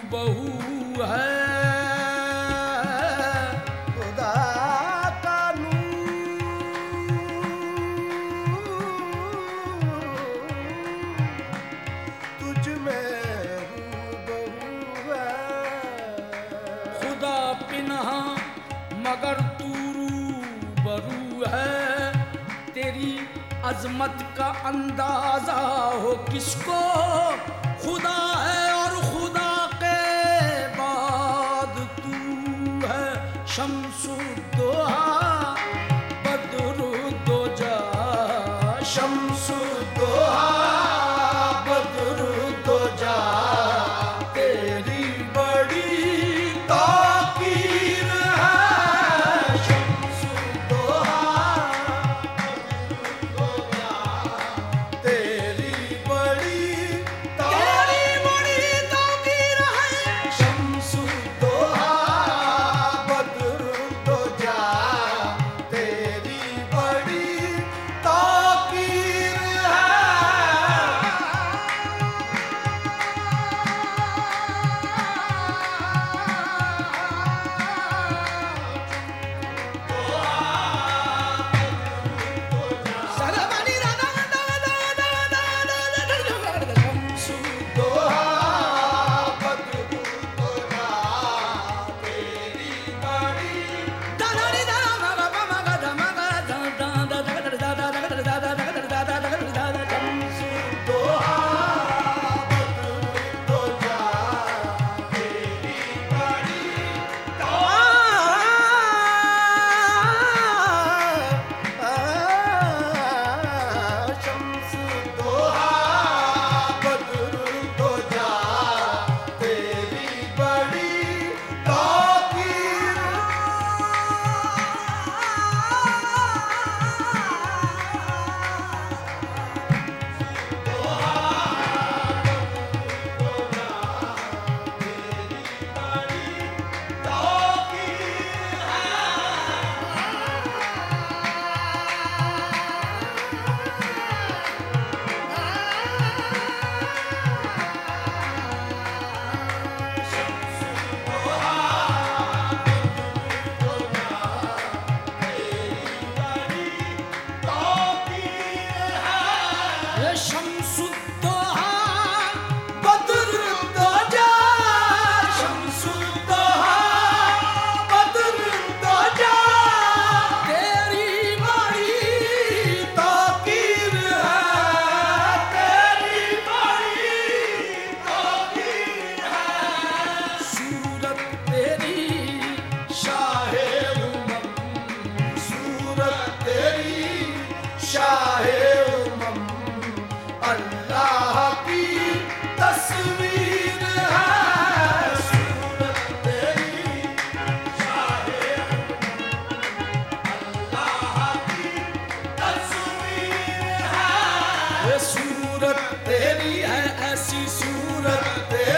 बहू है। खुदा का नूर तुझ में हूबहू है। खुदा पिन्हा मगर तू रूबरू है। तेरी अजमत का अंदाजा हो किसको, खुदा है और खुदा के बाद तू है। शम्सुद्दोहा बद्रुद्दोजा, शम्सुद्दोहा बद्रुद्दोजा, तेरी बड़ी ताकीर है। शम्सुद्दोहा तेरी बड़ी ताकीर है। शम्सुद्दोहा बद्रुद्दोजा, तेरी बड़ी ताकीर है। शम्सुद्दोहा बद्रुद्दोजा, शम्सुद्दोहा बद्रुद्दोजा, तेरी बड़ी ताकीर है। तेरी बड़ी ताकीर है। सूरत तेरी शाहे उमम, सूरत तेरी शाहे उमम, अल्लाह की तस्वीर है। सूरत तेरी शाहे अल्लाह की तस्वीर है। ये सूरत तेरी है ऐसी सूरत तेरी